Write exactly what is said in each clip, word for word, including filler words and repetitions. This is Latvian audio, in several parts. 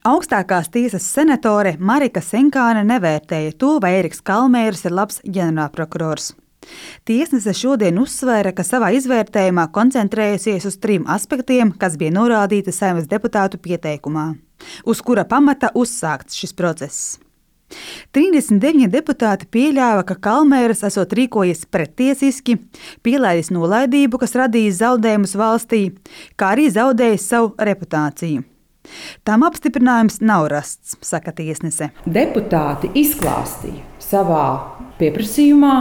Augstākās tiesas senatore Marika Senkāne nevērtēja to, vai Eriks Kalmērs ir labs ģenerālprokurors. Tiesnese šodien uzsvēra, ka savā izvērtējumā koncentrējusies uz trim aspektiem, kas bija norādīti Saeimas deputātu pieteikumā, uz kura pamata uzsākts šis process. trīsdesmit deviņi deputāti pieļāva, ka Kalmērs esot rīkojies prettiesiski, pielaidis nolaidību, kas radījis zaudējumus valstī, kā arī zaudējis savu reputāciju. Tam apstiprinājums nav rasts, saka tiesnese. Deputāti izklāstīja savā pieprasījumā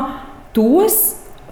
tos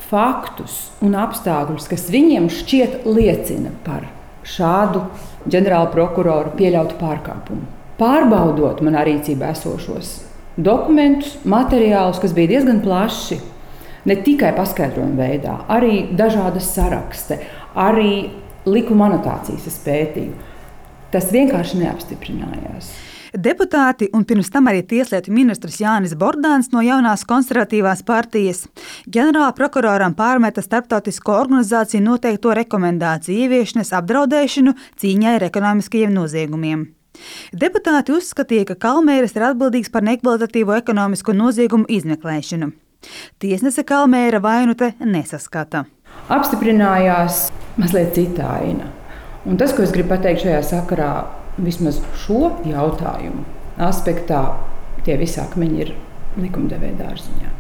faktus un apstākļus, kas viņiem šķiet liecina par šādu ģenerāla prokuroru pieļautu pārkāpumu. Pārbaudot manā rīcībā esošos dokumentus, materiālus, kas bija diezgan plaši, ne tikai paskaidrojuma veidā, arī dažādas saraksti, arī likuma anotācijas es pētīju. Tas vienkārši neapstiprinājās. Deputāti un pirms tam arī tieslietu ministrs Jānis Bordāns no jaunās konservatīvās partijas ģenerāla prokuroram pārmeta starptautisko organizāciju noteikto rekomendāciju ieviešanas apdraudēšanu cīņai ar ekonomiskajiem noziegumiem. Deputāti uzskatīja, ka Kalmērs ir atbildīgs par nekvalitatīvo ekonomisko noziegumu izmeklēšanu. Tiesnese Kalmēra vainu te nesaskata. Apstiprinājās mazliet cita aina. Un tas, ko es gribu pateikt šajā sakarā, vismaz šo jautājumu aspektā, tie visi akmeņi ir likumdevēja dārziņā.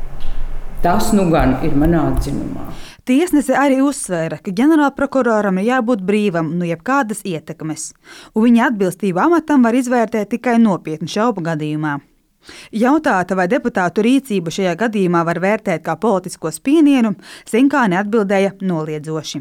Tas nu gan ir manā atzinumā. Tiesnese arī uzsvēra, ka ģenerālprokuroram ir jābūt brīvam no jebkādas ietekmes, un viņa atbilstību amatam var izvērtēt tikai nopietnu šaubu gadījumā. Jautāta, vai deputātu rīcību šajā gadījumā var vērtēt kā politisko spiedienu, Senkāne atbildēja noliedzoši.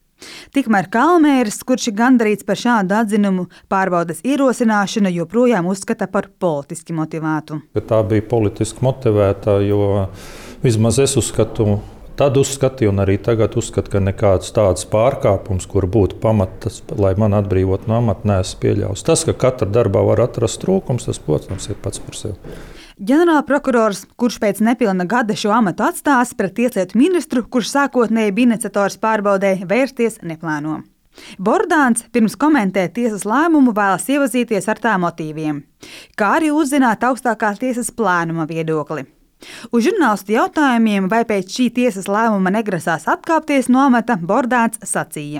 Tikmēr Kalmērs, kurš ir gandarīts par šādu atzinumu, pārbaudes ierosināšanu joprojām uzskata par politiski motivētu. Tā bija politiski motivēta, jo vismaz es uzskatu, tad uzskatīju un arī tagad uzskatu, ka nekāds tāds pārkāpums, kur būtu pamatas, lai man atbrīvot no amata, neesmu pieļaus. Tas, ka katra darbā var atrast trūkums, tas, protams, ir pats par sevi. Ģenerālprokurors, kurš pēc nepilna gada šo amatu atstās pret tieslietu ministru, kurš sākotnēji bija iniciators pārbaudē, vērsties neplāno. Bordāns pirms komentēt tiesas lēmumu vēlas iepazīties ar tā motīviem, kā arī uzzināt augstākās tiesas plānuma viedokli. Uz žurnālistu jautājumiem, vai pēc šī tiesas lēmuma negrasās atkāpties no amata, Bordāns sacīja.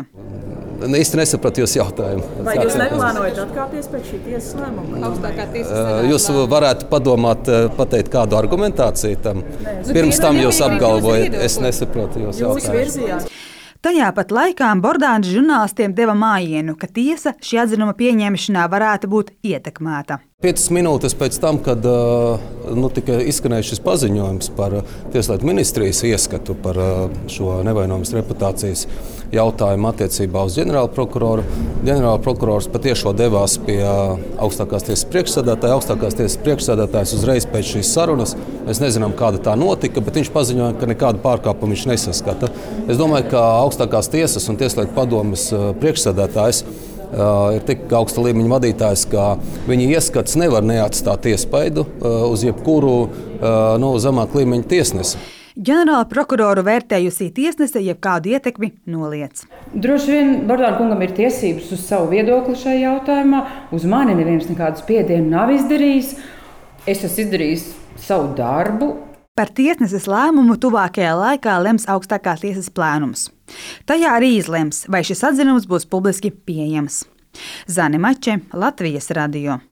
Īsti nesapratu jūsu jautājumu. Vai jūs neplānojat atkāpties pēc šī tiesas lēmuma? Augstākā tiesas jūs varētu padomāt, pateikt kādu argumentāciju tam. Pirms tam jūs apgalvojat, es nesaprotu jūsu jautājumu. Tajā pat laikā Bordāns žurnālistiem deva mājienu, ka tiesa šī atzinuma pieņemšanā varētu būt ietekmēta. Piecas minūtes pēc tam, kad nu, tika izskanējis šis paziņojums par Tieslietu ministrijas ieskatu par šo nevainojamas reputācijas jautājumu attiecībā uz ģenerālprokuroru, ģenerālprokurors patiešo devās pie augstākās tiesas priekšsēdētāja. Augstākās tiesas priekšsēdētājs uzreiz pēc šīs sarunas, mēs nezinām, kāda tā notika, bet viņš paziņoja, ka nekādu pārkāpumu viņš nesaskata. Es domāju, ka augstākās tiesas un Tieslietu padomes priekšsēdētājs Uh, ir tik augsta līmeņa vadītājs, ka viņa ieskats nevar neatstāt iespaidu uh, uz jebkuru uh, no zemāk līmeņa tiesnesi. Ģenerāla prokuroru vērtējusī tiesnese jebkādu ietekmi noliedz. Droši vien Bordāna kungam ir tiesības uz savu viedokli šajā jautājumā. Uz mani neviens nekādu spiedienu nav izdarījis. Es esmu izdarījis savu darbu. Par tiesneses lēmumu tuvākajā laikā lems augstākās tiesas plēnums. Tajā arī izlems, vai šis atzinums būs publiski pieejams. Zane Mače, Latvijas radio.